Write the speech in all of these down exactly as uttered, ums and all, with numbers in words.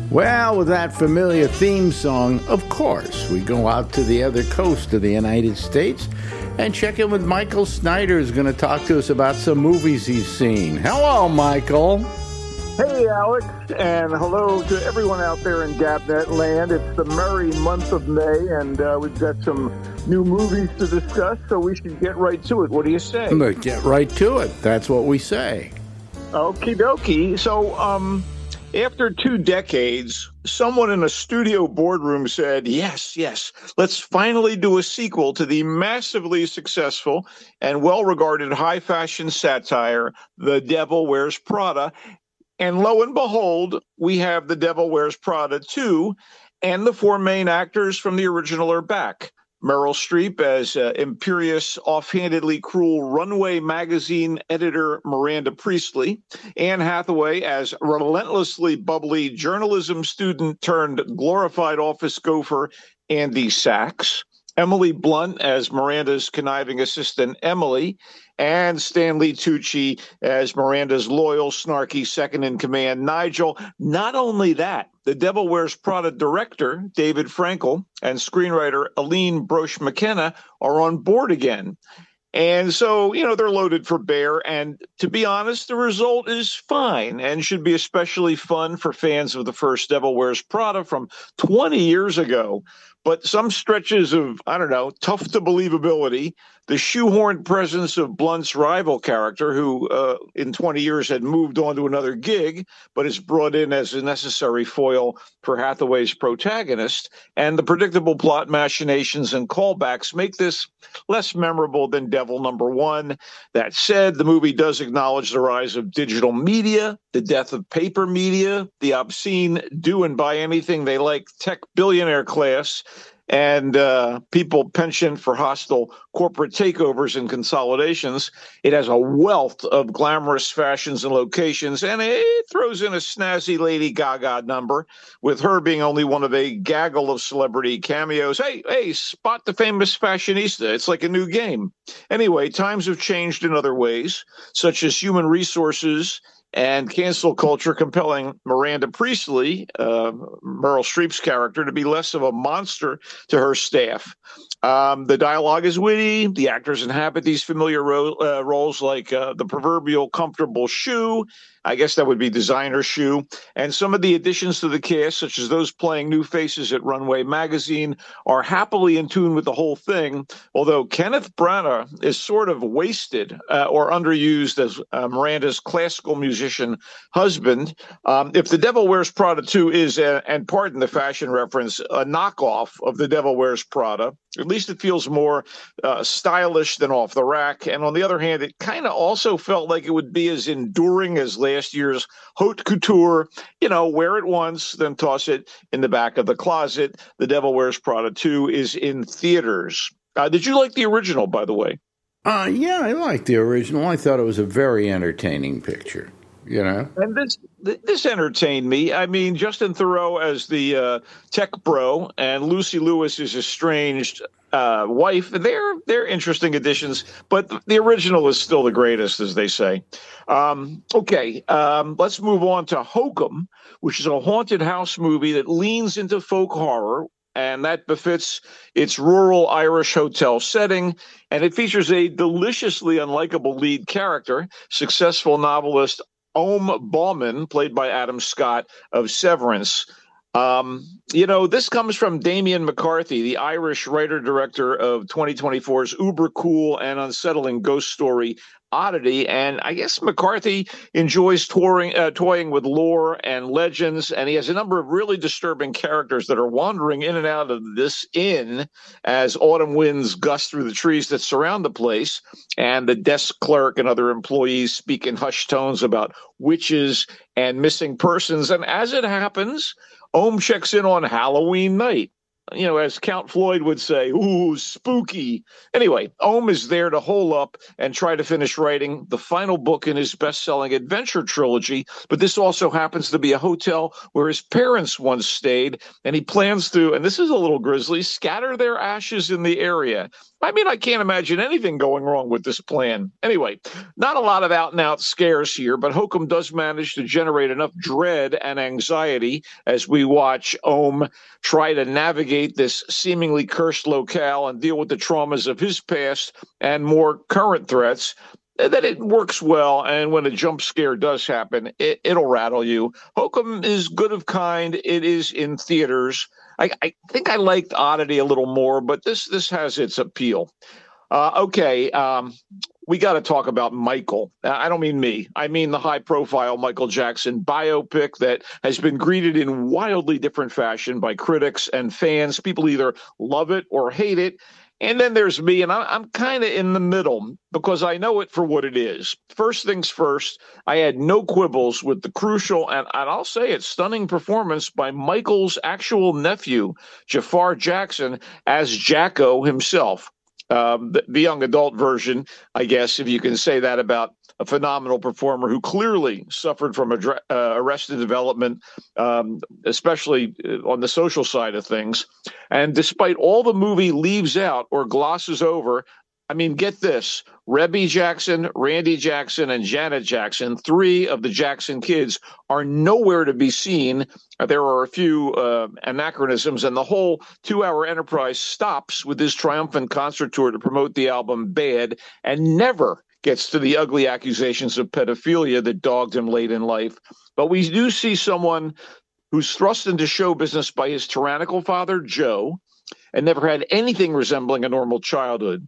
Well, with that familiar theme song, of course, we go out to the other coast of the United States and check in with Michael Snyder, who's going to talk to us about some movies he's seen. Hello, Michael. Hey, Alex, and hello to everyone out there in Gabnet land. It's the merry month of May, and uh, we've got some new movies to discuss, so we should get right to it. What do you say? But get right to it. That's what we say. Okie dokie. So, um... after two decades, someone in a studio boardroom said, yes, yes, let's finally do a sequel to the massively successful and well-regarded high-fashion satire, The Devil Wears Prada. And lo and behold, we have The Devil Wears Prada two, and the four main actors from the original are back. Meryl Streep as uh, imperious, offhandedly cruel Runway magazine editor Miranda Priestley, Anne Hathaway as relentlessly bubbly journalism student turned glorified office gopher Andy Sachs, Emily Blunt as Miranda's conniving assistant Emily, and Stanley Tucci as Miranda's loyal, snarky second-in-command Nigel. Not only that, The Devil Wears Prada director David Frankel and screenwriter Aline Brosh McKenna are on board again. And so, you know, they're loaded for bear. And to be honest, the result is fine and should be especially fun for fans of the first Devil Wears Prada from twenty years ago. But some stretches of, I don't know, tough to believability, the shoehorned presence of Blunt's rival character, who uh, in twenty years had moved on to another gig, but is brought in as a necessary foil for Hathaway's protagonist, and the predictable plot machinations and callbacks make this less memorable than Devil Number One. That said, the movie does acknowledge the rise of digital media, the death of paper media, the obscene do and buy anything they like tech billionaire class, and uh, people penchant for hostile corporate takeovers and consolidations. It has a wealth of glamorous fashions and locations, and it throws in a snazzy Lady Gaga number, with her being only one of a gaggle of celebrity cameos. Hey, hey, spot the famous fashionista. It's like a new game. Anyway, times have changed in other ways, such as human resources and cancel culture compelling Miranda Priestley, uh, Meryl Streep's character, to be less of a monster to her staff. Um, the dialogue is witty. The actors inhabit these familiar ro- uh, roles like uh, the proverbial comfortable shoe. I guess that would be designer shoe. And some of the additions to the cast, such as those playing new faces at Runway magazine, are happily in tune with the whole thing, although Kenneth Branagh is sort of wasted uh, or underused as uh, Miranda's classical musician husband. Um, if The Devil Wears Prada two is, uh, and pardon the fashion reference, a knockoff of The Devil Wears Prada, at least it feels more uh, stylish than off the rack. And on the other hand, it kind of also felt like it would be as enduring as last year's haute couture, you know, wear it once, then toss it in the back of the closet. The Devil Wears Prada two is in theaters. Uh, did you like the original, by the way? Uh, yeah, I liked the original. I thought it was a very entertaining picture. You know, and this this entertained me. I mean, Justin Theroux as the uh, tech bro and Lucy Lewis is estranged uh, wife. They're they're interesting additions, but the original is still the greatest, as they say. Um, okay, um, let's move on to Hokum, which is a haunted house movie that leans into folk horror, and that befits its rural Irish hotel setting. And it features a deliciously unlikable lead character, successful novelist Ohm Bauman, played by Adam Scott of Severance. Um, you know, this comes from Damien McCarthy, the Irish writer-director of twenty twenty-four's uber cool and unsettling ghost story Oddity. And I guess McCarthy enjoys touring, uh, toying with lore and legends, and he has a number of really disturbing characters that are wandering in and out of this inn as autumn winds gust through the trees that surround the place, and the desk clerk and other employees speak in hushed tones about witches and missing persons. And as it happens, Ohm checks in on Halloween night. You know, as Count Floyd would say, ooh, spooky. Anyway, Ohm is there to hole up and try to finish writing the final book in his best-selling adventure trilogy, but this also happens to be a hotel where his parents once stayed, and he plans to, and this is a little grisly, scatter their ashes in the area I mean, I can't imagine anything going wrong with this plan. Anyway, not a lot of out and out scares here, but Hokum does manage to generate enough dread and anxiety as we watch Ohm try to navigate this seemingly cursed locale and deal with the traumas of his past and more current threats, that it works well. And when a jump scare does happen, it, it'll rattle you. Hokum is good of kind. It is in theaters. I, I think I liked Oddity a little more, but this this has its appeal. Uh, okay, um, we got to talk about Michael. I don't mean me. I mean the high-profile Michael Jackson biopic that has been greeted in wildly different fashion by critics and fans. People either love it or hate it. And then there's me, and I'm kind of in the middle because I know it for what it is. First things first, I had no quibbles with the crucial, and, and I'll say it, stunning performance by Michael's actual nephew, Jafar Jackson, as Jacko himself. Um, the, the young adult version, I guess, if you can say that about a phenomenal performer who clearly suffered from adre- uh, arrested development, um, especially on the social side of things. And despite all the movie leaves out or glosses over, I mean, get this, Rebby Jackson, Randy Jackson, and Janet Jackson, three of the Jackson kids, are nowhere to be seen. There are a few uh, anachronisms, and the whole two-hour enterprise stops with this triumphant concert tour to promote the album Bad, and never gets to the ugly accusations of pedophilia that dogged him late in life. But we do see someone who's thrust into show business by his tyrannical father, Joe, and never had anything resembling a normal childhood.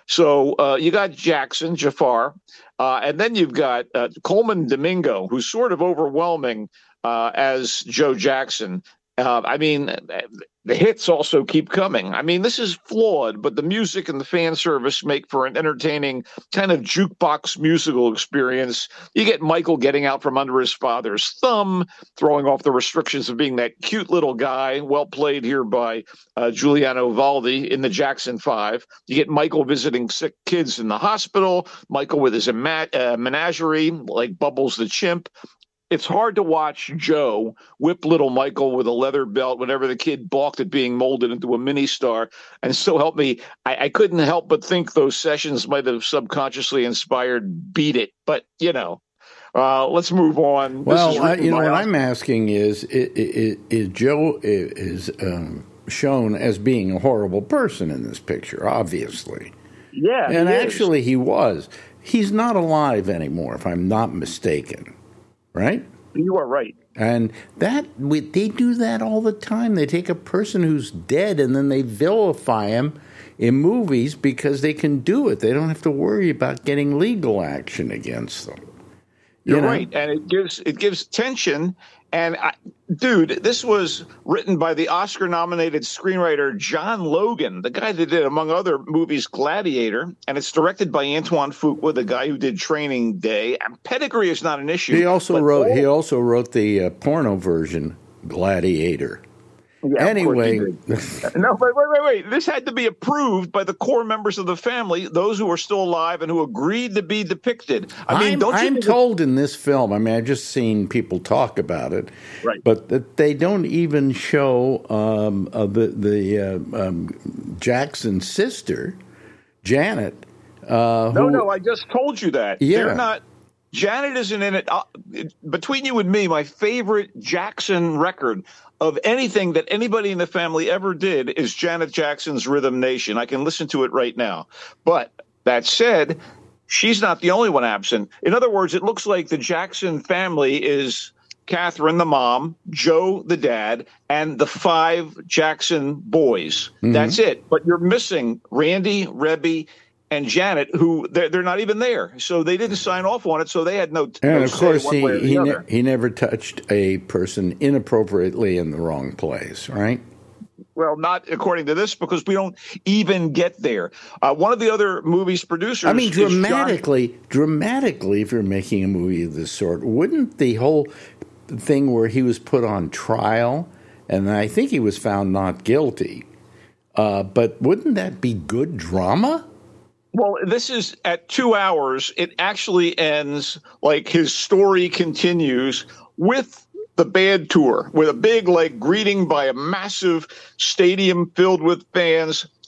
So uh, you got Jackson, Jafar, uh, and then you've got uh, Coleman Domingo, who's sort of overwhelming uh, as Joe Jackson. Uh, I mean, the hits also keep coming. I mean, this is flawed, but the music and the fan service make for an entertaining kind of jukebox musical experience. You get Michael getting out from under his father's thumb, throwing off the restrictions of being that cute little guy, well played here by uh, Giuliano Valdi in the Jackson Five. You get Michael visiting sick kids in the hospital, Michael with his ima- uh, menagerie, like Bubbles the chimp. It's hard to watch Joe whip little Michael with a leather belt whenever the kid balked at being molded into a mini star. And so help me, I, I couldn't help but think those sessions might have subconsciously inspired Beat It. But, you know, uh, let's move on. Well, uh, you know, what I'm asking is, is, is Joe is um, shown as being a horrible person in this picture, obviously. Yeah. And he actually is. he was. He's not alive anymore, if I'm not mistaken. Right? You are right. And that we, they do that all the time. They take a person who's dead and then they vilify him in movies because they can do it. They don't have to worry about getting legal action against them. You You're know? right, and it gives it gives tension. And I, dude, this was written by the Oscar-nominated screenwriter John Logan, the guy that did, among other movies, Gladiator, and it's directed by Antoine Fuqua, the guy who did Training Day. And pedigree is not an issue. He also wrote. all, He also wrote the uh, porno version, Gladiator. Yeah, anyway, no, but wait, wait, wait. This had to be approved by the core members of the family, those who are still alive and who agreed to be depicted. I mean, I'm, don't you I'm think told in this film, I mean, I've just seen people talk about it, right. but that they don't even show um, uh, the, the uh, um, Jackson's sister, Janet. Uh, no, who, no, I just told you that. Yeah. They're not. Janet isn't in it. Uh, between you and me, my favorite Jackson record of anything that anybody in the family ever did is Janet Jackson's Rhythm Nation. I can listen to it right now. But that said, she's not the only one absent. In other words, it looks like the Jackson family is Catherine, the mom, Joe, the dad, and the five Jackson boys. Mm-hmm. That's it. But you're missing Randy, Rebby, and Janet, who they're, they're not even there. So they didn't sign off on it, so they had no, and no of say course, one he, way or the he, other. ne- he never touched a person inappropriately in the wrong place, right? Well, not according to this, because we don't even get there. Uh, one of the other movie's producers. I mean, dramatically, John- dramatically, if you're making a movie of this sort, wouldn't the whole thing where he was put on trial, and I think he was found not guilty, uh, but wouldn't that be good drama? Well, this is at two hours. It actually ends like his story continues with the Bad tour, with a big like greeting by a massive stadium filled with fans.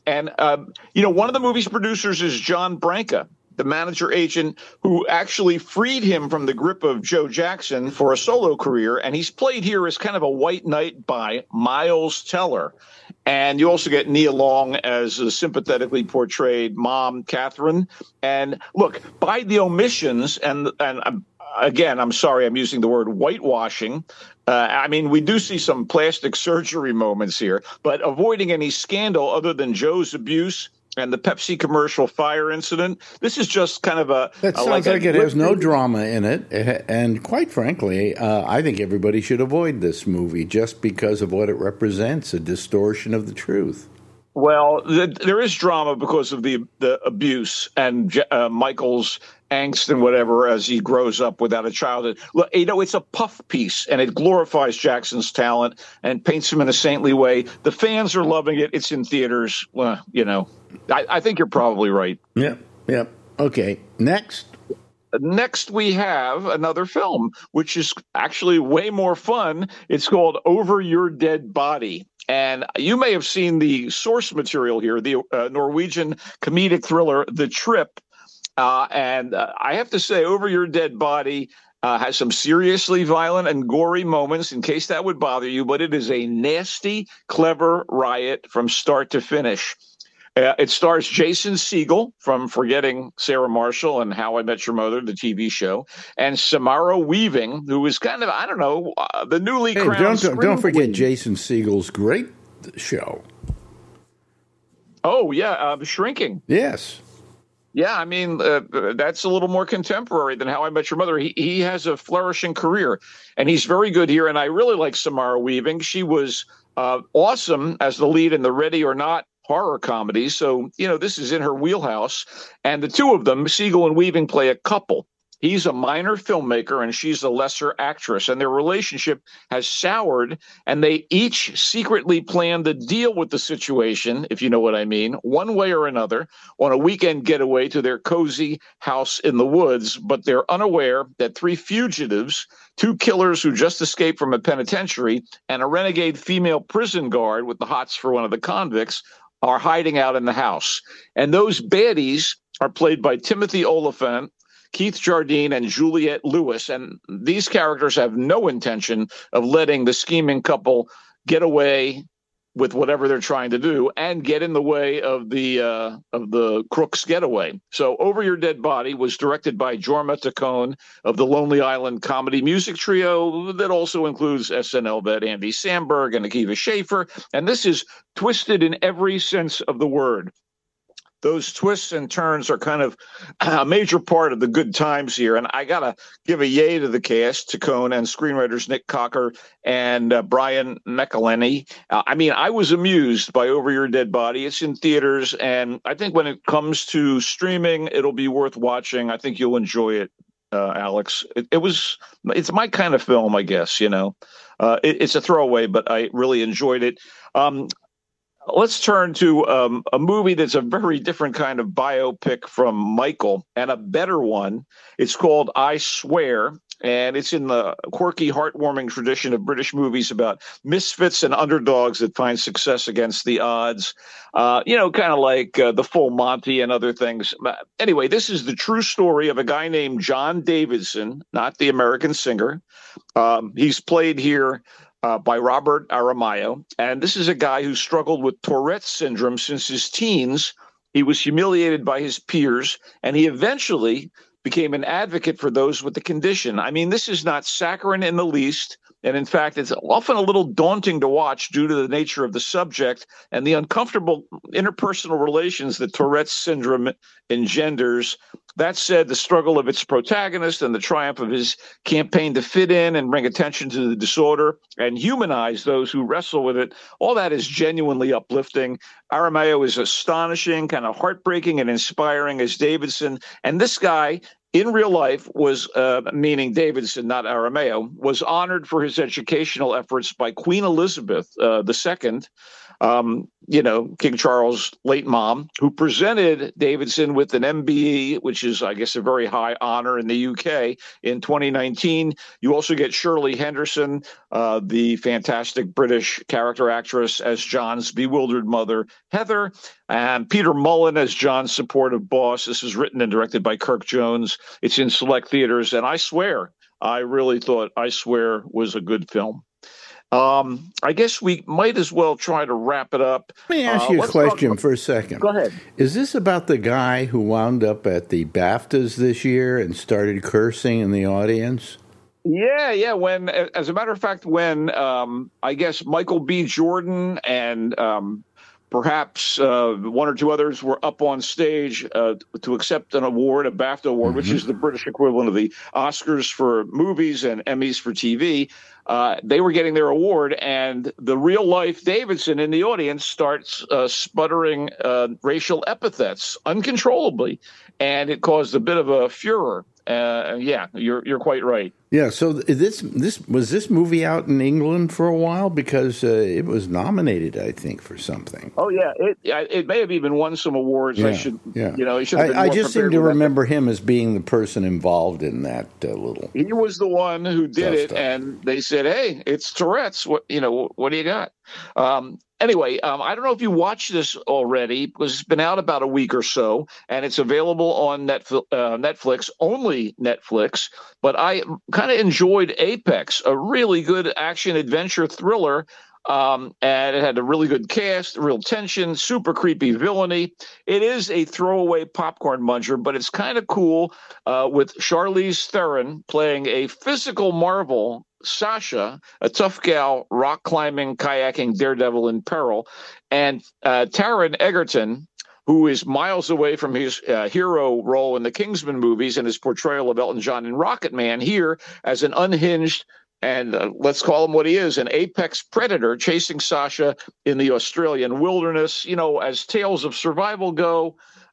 And, um, you know, one of the movie's producers is John Branca, the manager agent who actually freed him from the grip of Joe Jackson for a solo career. And he's played here as kind of a white knight by Miles Teller. And you also get Nia Long as a sympathetically portrayed mom, Catherine. And look, by the omissions, and and um, again, I'm sorry, I'm using the word whitewashing. Uh, I mean, we do see some plastic surgery moments here, but avoiding any scandal other than Joe's abuse and the Pepsi commercial fire incident. This is just kind of a... That a, sounds like, like a, it has no drama in it. And quite frankly, uh, I think everybody should avoid this movie just because of what it represents, a distortion of the truth. Well, the, there is drama because of the, the abuse and uh, Michael's angst and whatever as he grows up without a childhood. Look, you know, it's a puff piece, and it glorifies Jackson's talent and paints him in a saintly way. The fans are loving it. It's in theaters. Well, you know, I, I think you're probably right. Yep, yep. Okay, next. Next, we have another film, which is actually way more fun. It's called Over Your Dead Body. And you may have seen the source material here, the uh, Norwegian comedic thriller, The Trip. Uh, and uh, I have to say, Over Your Dead Body uh, has some seriously violent and gory moments, in case that would bother you. But it is a nasty, clever riot from start to finish. Uh, it stars Jason Segel from Forgetting Sarah Marshall and How I Met Your Mother, the T V show, and Samara Weaving, who is kind of, I don't know, uh, the newly hey, crowned don't, don't forget queen. Jason Segel's great show. Oh, yeah, uh, Shrinking. Yes. Yeah, I mean, uh, that's a little more contemporary than How I Met Your Mother. He, he has a flourishing career, and he's very good here. And I really like Samara Weaving. She was uh, awesome as the lead in the Ready or Not horror comedy. So, you know, this is in her wheelhouse. And the two of them, Segel and Weaving, play a couple. He's a minor filmmaker and she's a lesser actress. And their relationship has soured, and they each secretly plan to deal with the situation, if you know what I mean, one way or another, on a weekend getaway to their cozy house in the woods. But they're unaware that three fugitives, two killers who just escaped from a penitentiary, and a renegade female prison guard with the hots for one of the convicts, are hiding out in the house. And those baddies are played by Timothy Olyphant, Keith Jardine, and Juliette Lewis. And these characters have no intention of letting the scheming couple get away with whatever they're trying to do and get in the way of the uh, of the crook's getaway. So Over Your Dead Body was directed by Jorma Taccone of the Lonely Island comedy music trio that also includes S N L vet Andy Samberg and Akiva Schaffer. And this is twisted in every sense of the word. Those twists and turns are kind of a major part of the good times here. And I got to give a yay to the cast, Taccone and screenwriters Nick Cocker and uh, Brian McElhenney. Uh, I mean, I was amused by Over Your Dead Body. It's in theaters. And I think when it comes to streaming, it'll be worth watching. I think you'll enjoy it, uh, Alex. It, it was, it's my kind of film, I guess, you know. Uh, it, it's a throwaway, but I really enjoyed it. Um, Let's turn to um, a movie that's a very different kind of biopic from Michael, and a better one. It's called I Swear, and it's in the quirky, heartwarming tradition of British movies about misfits and underdogs that find success against the odds. Uh, you know, kind of like uh, The Full Monty and other things. Anyway, this is the true story of a guy named John Davidson, not the American singer. Um, he's played here Uh, by Robert Aramayo. And this is a guy who struggled with Tourette's syndrome since his teens. He was humiliated by his peers, and he eventually became an advocate for those with the condition. I mean, this is not saccharine in the least. And in fact, it's often a little daunting to watch due to the nature of the subject and the uncomfortable interpersonal relations that Tourette's syndrome engenders. That said, the struggle of its protagonist and the triumph of his campaign to fit in and bring attention to the disorder and humanize those who wrestle with it, all that is genuinely uplifting. Aramayo is astonishing, kind of heartbreaking and inspiring as Davidson. And this guy, in real life, was, uh, meaning Davidson, not Aramayo, was honored for his educational efforts by Queen Elizabeth uh, the Second. um, you know, King Charles' late mom, who presented Davidson with an M B E, which is, I guess, a very high honor in the U K in twenty nineteen. You also get Shirley Henderson, uh, the fantastic British character actress, as John's bewildered mother, Heather, and Peter Mullen as John's supportive boss. This is written and directed by Kirk Jones. It's in select theaters, and I swear, I really thought I Swear was a good film. Um, I guess we might as well try to wrap it up. Let me ask uh, you a question about, for a second. Go ahead. Is this about the guy who wound up at the BAFTAs this year and started cursing in the audience? Yeah, yeah. When, as a matter of fact, when um, I guess Michael B. Jordan and um, perhaps uh, one or two others were up on stage uh, to accept an award, a BAFTA award, mm-hmm. which is the British equivalent of the Oscars for movies and Emmys for T V. Uh, they were getting their award, and the real-life Davidson in the audience starts uh, sputtering uh, racial epithets uncontrollably, and it caused a bit of a furor. Uh, yeah, you're you're quite right. Yeah. So this this was this movie out in England for a while, because uh, it was nominated, I think, for something. Oh yeah, it it may have even won some awards. Yeah, I should, yeah. you know, he should have been I, I more just seem to prepared remember him as being the person involved in that uh, little. He was the one who did it, stuff. And they said, "Hey, it's Tourette's. What you know? What do you got?" Um, Anyway, um, I don't know if you watched this already, because it's been out about a week or so, and it's available on Netflix, uh, Netflix, only Netflix. But I kind of enjoyed Apex, a really good action adventure thriller. Um, and it had a really good cast, real tension, super creepy villainy. It is a throwaway popcorn muncher, but it's kind of cool uh, with Charlize Theron playing a physical marvel, Sasha, a tough gal, rock climbing, kayaking daredevil in peril, and uh, Taron Egerton, who is miles away from his uh, hero role in the Kingsman movies and his portrayal of Elton John in Rocket Man, here as an unhinged and uh, let's call him what he is, an apex predator chasing Sasha in the Australian wilderness. You know, as tales of survival go,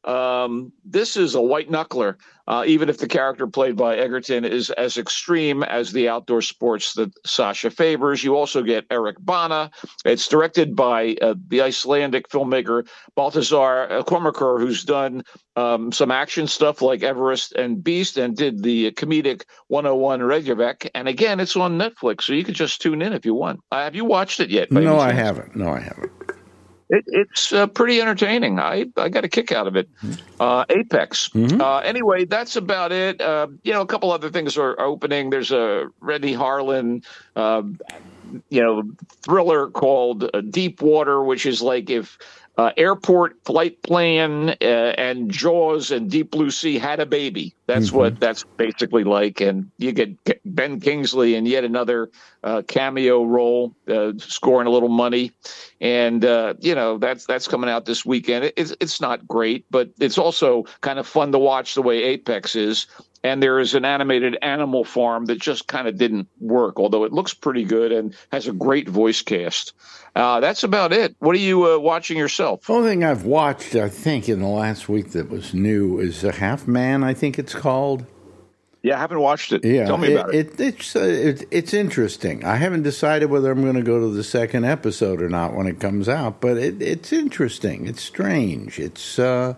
um, this is a white knuckler, uh, even if the character played by Egerton is as extreme as the outdoor sports that Sasha favors. You also get Eric Bana. It's directed by uh, the Icelandic filmmaker Baltasar Kormákur, who's done um, some action stuff like Everest and Beast, and did the comedic one oh one Reykjavik. And again, it's on Netflix, so you can just tune in if you want. Uh, have you watched it yet? No, I haven't. No, I haven't. It, it's uh, pretty entertaining. I, I got a kick out of it. Uh, Apex. Mm-hmm. Uh, anyway, that's about it. Uh, you know, a couple other things are opening. There's a Renny Harlin, uh, you know, thriller called uh, Deep Water, which is like if uh, Airport Flight Plan uh, and Jaws and Deep Blue Sea had a baby. That's mm-hmm. what that's basically like. And you get Ben Kingsley in yet another uh, cameo role, uh, scoring a little money. And, uh, you know, that's that's coming out this weekend. It, it's, it's not great, but it's also kind of fun to watch the way Apex is. And there is an animated Animal Farm that just kind of didn't work, although it looks pretty good and has a great voice cast. Uh, that's about it. What are you uh, watching yourself? The only thing I've watched, I think, in the last week that was new is A Half Man, I think it's called. Yeah, I haven't watched it. Yeah, Tell me about it. it, it it's uh, it, it's interesting. I haven't decided whether I'm going to go to the second episode or not when it comes out, but it, it's interesting. It's strange. It's uh,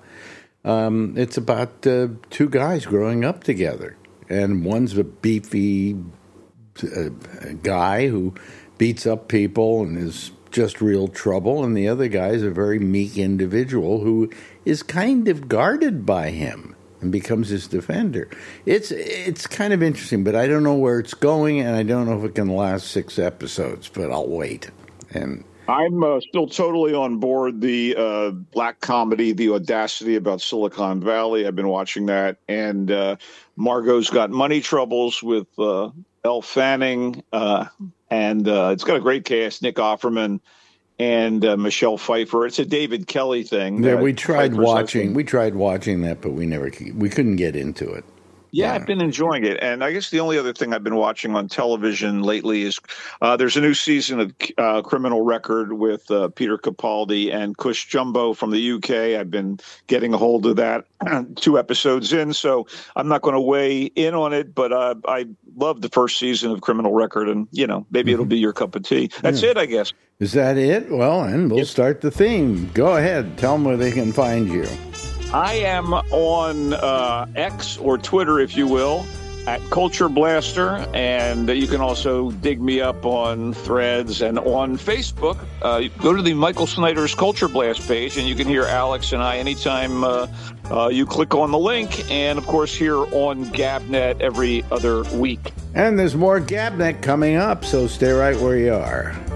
um, it's about uh, two guys growing up together, and one's a beefy uh, guy who beats up people and is just real trouble, and the other guy is a very meek individual who is kind of guarded by him and becomes his defender. It's it's kind of interesting, but I don't know where it's going, and I don't know if it can last six episodes, but I'll wait. And I'm uh, still totally on board the uh, black comedy, The Audacity, about Silicon Valley. I've been watching that, and uh, Margot's got money troubles with uh, Elle Fanning, uh, and uh, it's got a great cast, Nick Offerman and uh, Michelle Pfeiffer. It's a David Kelly thing. Yeah, we tried Pfeiffer's watching. Husband. We tried watching that, but we never we couldn't get into it. Yeah, Yeah. I've been enjoying it. And I guess the only other thing I've been watching on television lately is uh, there's a new season of uh, Criminal Record with uh, Peter Capaldi and Cush Jumbo from the U K. I've been getting a hold of that two episodes in, so I'm not going to weigh in on it, but uh, I love the first season of Criminal Record, and, you know, maybe it'll be your cup of tea. That's Yeah. it, I guess. Is that it? Well, and we'll Yep. start the theme. Go ahead. Tell them where they can find you. I am on uh, X, or Twitter, if you will, at Culture Blaster, and you can also dig me up on Threads and on Facebook. Uh, go to the Michael Snyder's Culture Blast page, and you can hear Alex and I anytime uh, uh, you click on the link, and, of course, here on GabNet every other week. And there's more GabNet coming up, so stay right where you are.